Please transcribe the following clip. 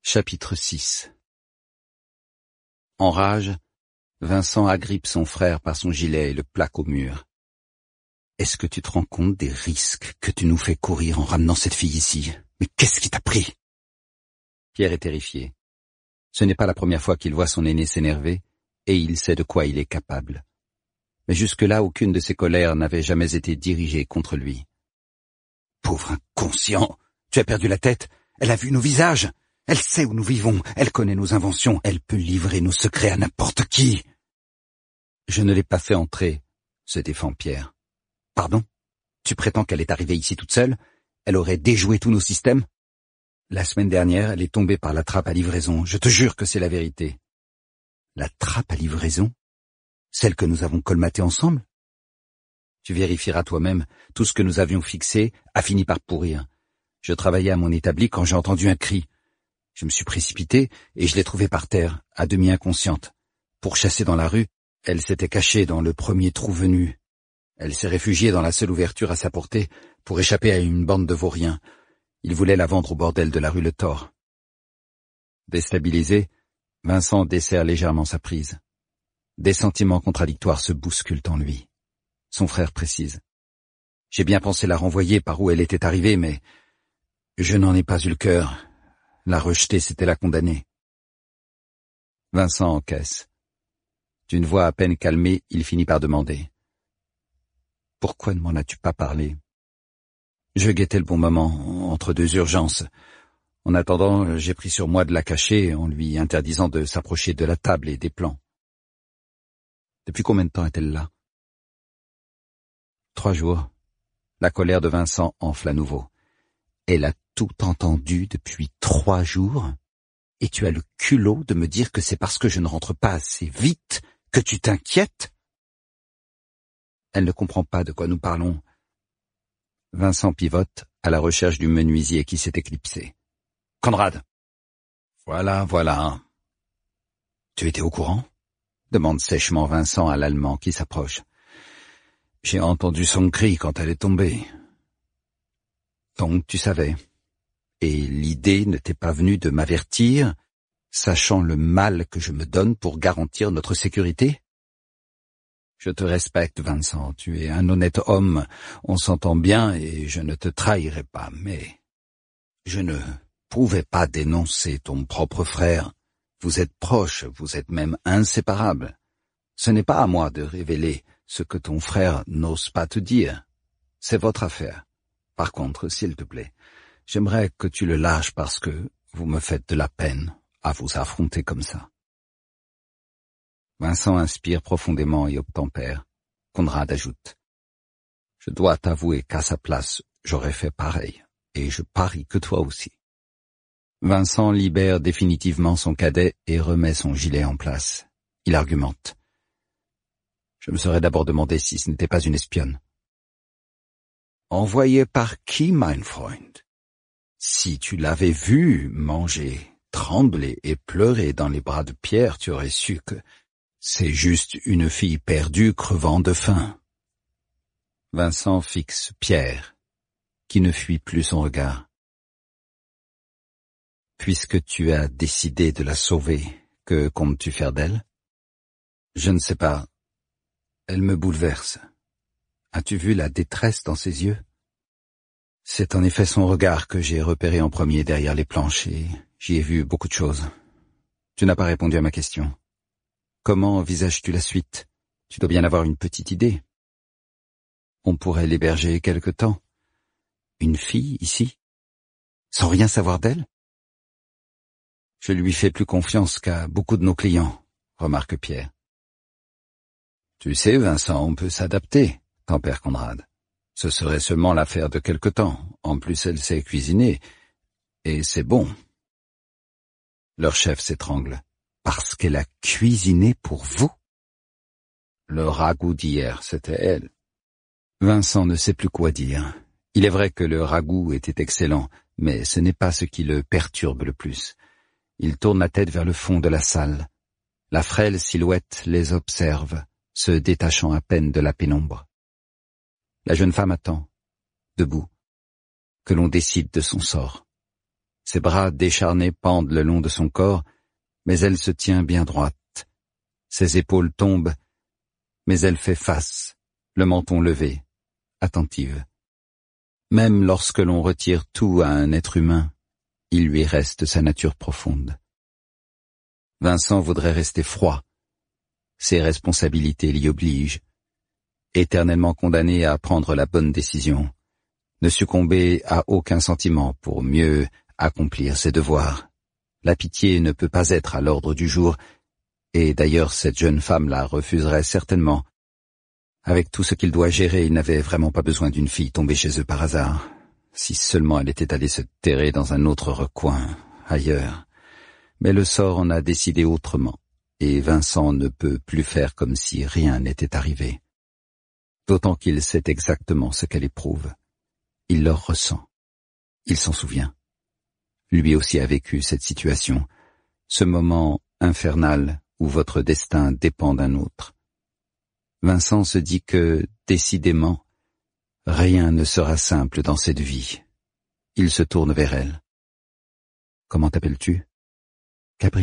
Chapitre 6. En rage, Vincent agrippe son frère par son gilet et le plaque au mur. « Est-ce que tu te rends compte des risques que tu nous fais courir en ramenant cette fille ici? Mais qu'est-ce qui t'a pris ?» Pierre est terrifié. Ce n'est pas la première fois qu'il voit son aîné s'énerver, et il sait de quoi il est capable. Mais jusque-là, aucune de ses colères n'avait jamais été dirigée contre lui. « Pauvre inconscient, tu as perdu la tête, elle a vu nos visages. Elle sait où nous vivons, elle connaît nos inventions, elle peut livrer nos secrets à n'importe qui. » « Je ne l'ai pas fait entrer, » se défend Pierre. « Pardon? Tu prétends qu'elle est arrivée ici toute seule? Elle aurait déjoué tous nos systèmes? La semaine dernière, elle est tombée par la trappe à livraison, je te jure que c'est la vérité. » « La trappe à livraison? Celle que nous avons colmatée ensemble? Tu vérifieras toi-même, tout ce que nous avions fixé a fini par pourrir. Je travaillais à mon établi quand j'ai entendu un cri. Je me suis précipité et je l'ai trouvée par terre, à demi inconsciente. Pourchassée dans la rue, elle s'était cachée dans le premier trou venu. Elle s'est réfugiée dans la seule ouverture à sa portée pour échapper à une bande de vauriens. Ils voulaient la vendre au bordel de la rue Le Thor. Déstabilisé, Vincent desserre légèrement sa prise. Des sentiments contradictoires se bousculent en lui. Son frère précise. « J'ai bien pensé la renvoyer par où elle était arrivée, mais je n'en ai pas eu le cœur. La rejeter, c'était la condamner. » Vincent encaisse. D'une voix à peine calmée, il finit par demander. « Pourquoi ne m'en as-tu pas parlé ? » « Je guettais le bon moment, entre deux urgences. En attendant, j'ai pris sur moi de la cacher en lui interdisant de s'approcher de la table et des plans. » « Depuis combien de temps est-elle là ? » « 3 jours. » La colère de Vincent enfle à nouveau. « Elle a tout entendu depuis 3 jours ? Et tu as le culot de me dire que c'est parce que je ne rentre pas assez vite que tu t'inquiètes ? » Elle ne comprend pas de quoi nous parlons. Vincent pivote à la recherche du menuisier qui s'est éclipsé. « Conrad !»« Voilà. »« Tu étais au courant ?» demande sèchement Vincent à l'Allemand qui s'approche. « J'ai entendu son cri quand elle est tombée. »« Donc tu savais. Et l'idée ne t'est pas venue de m'avertir, sachant le mal que je me donne pour garantir notre sécurité ? Je te respecte, Vincent, tu es un honnête homme, on s'entend bien et je ne te trahirai pas, mais je ne pouvais pas dénoncer ton propre frère. Vous êtes proches, vous êtes même inséparables. Ce n'est pas à moi de révéler ce que ton frère n'ose pas te dire. C'est votre affaire. Par contre, s'il te plaît, j'aimerais que tu le lâches parce que vous me faites de la peine à vous affronter comme ça. » Vincent inspire profondément et obtempère. Conrad ajoute. « Je dois t'avouer qu'à sa place, j'aurais fait pareil, et je parie que toi aussi. » Vincent libère définitivement son cadet et remet son gilet en place. Il argumente. « Je me serais d'abord demandé si ce n'était pas une espionne. »« Envoyée par qui, mein Freund ? Si tu l'avais vue manger, trembler et pleurer dans les bras de Pierre, tu aurais su que c'est juste une fille perdue crevant de faim. » Vincent fixe Pierre, qui ne fuit plus son regard. « Puisque tu as décidé de la sauver, que comptes-tu faire d'elle ? » ?»« Je ne sais pas. Elle me bouleverse. As-tu vu la détresse dans ses yeux ? C'est en effet son regard que j'ai repéré en premier derrière les planches et j'y ai vu beaucoup de choses. Tu n'as pas répondu à ma question. Comment envisages-tu la suite ? Tu dois bien avoir une petite idée. On pourrait l'héberger quelque temps. Une fille, ici ? Sans rien savoir d'elle ? Je lui fais plus confiance qu'à beaucoup de nos clients, remarque Pierre. Tu sais, Vincent, on peut s'adapter, tempère Conrad. Ce serait seulement l'affaire de quelque temps. En plus, elle sait cuisiner. Et c'est bon. Leur chef s'étrangle. Parce qu'elle a cuisiné pour vous ? Le ragoût d'hier, c'était elle. Vincent ne sait plus quoi dire. Il est vrai que le ragoût était excellent, mais ce n'est pas ce qui le perturbe le plus. Il tourne la tête vers le fond de la salle. La frêle silhouette les observe, se détachant à peine de la pénombre. La jeune femme attend, debout, que l'on décide de son sort. Ses bras décharnés pendent le long de son corps, mais elle se tient bien droite. Ses épaules tombent, mais elle fait face, le menton levé, attentive. Même lorsque l'on retire tout à un être humain, il lui reste sa nature profonde. Vincent voudrait rester froid. Ses responsabilités l'y obligent. Éternellement condamné à prendre la bonne décision, ne succomber à aucun sentiment pour mieux accomplir ses devoirs. La pitié ne peut pas être à l'ordre du jour, et d'ailleurs cette jeune femme la refuserait certainement. Avec tout ce qu'il doit gérer, il n'avait vraiment pas besoin d'une fille tombée chez eux par hasard. Si seulement elle était allée se terrer dans un autre recoin, ailleurs. Mais le sort en a décidé autrement, et Vincent ne peut plus faire comme si rien n'était arrivé. D'autant qu'il sait exactement ce qu'elle éprouve. Il le ressent. Il s'en souvient. Lui aussi a vécu cette situation, ce moment infernal où votre destin dépend d'un autre. Vincent se dit que, décidément, rien ne sera simple dans cette vie. Il se tourne vers elle. « Comment t'appelles-tu ?»« Gabriel. »